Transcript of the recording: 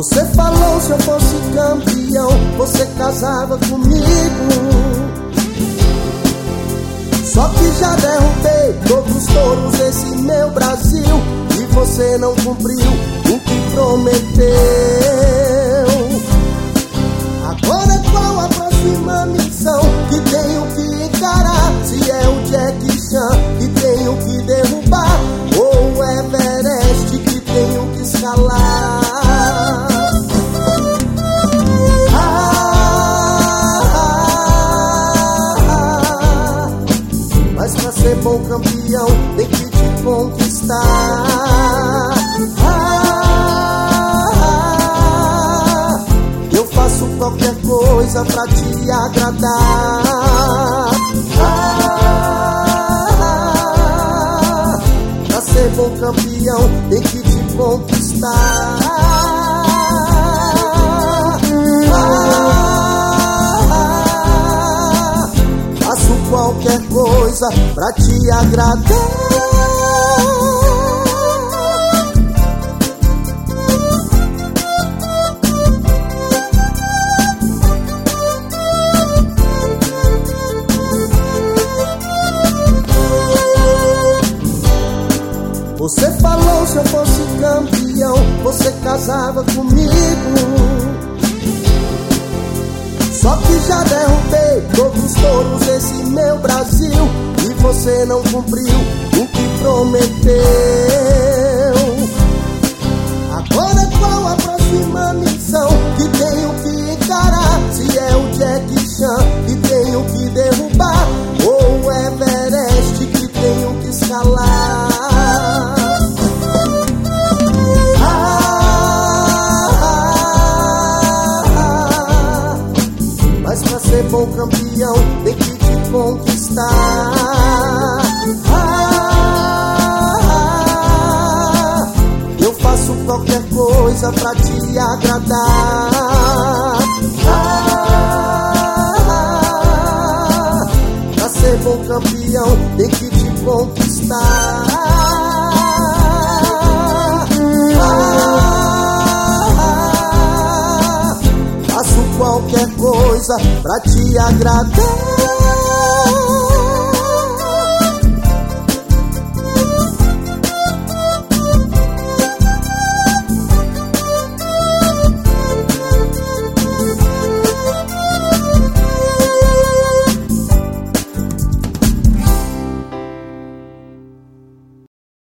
Você falou, se eu fosse campeão, você casava comigo. Só que já derrubei todos os touros desse meu Brasil, e você não cumpriu o que prometeu. Agora qual a próxima missão que tenho que encarar? Se é o Jack Chan que tenho que derrubar, ou o Everest que tenho que escalar? Mas pra ser bom campeão tem que te conquistar. Eu faço qualquer coisa pra te agradar. Pra ser bom campeão tem que te conquistar. Faço qualquer coisa pra te agradar. Você falou, se eu fosse campeão, você casava comigo. Só que já derrubei todos os touros desse meu Brasil, e você não cumpriu o que prometeu. Agora qual a próxima missão que tenho que encarar? Se é o Jack Chan que tenho que derrubar, ou o Everest que tenho que escalar? Mas pra ser bom campeão tem que te conquistar. Eu faço qualquer coisa pra te agradar. Pra ser bom campeão tem que te conquistar. Faço qualquer coisa pra te agradar.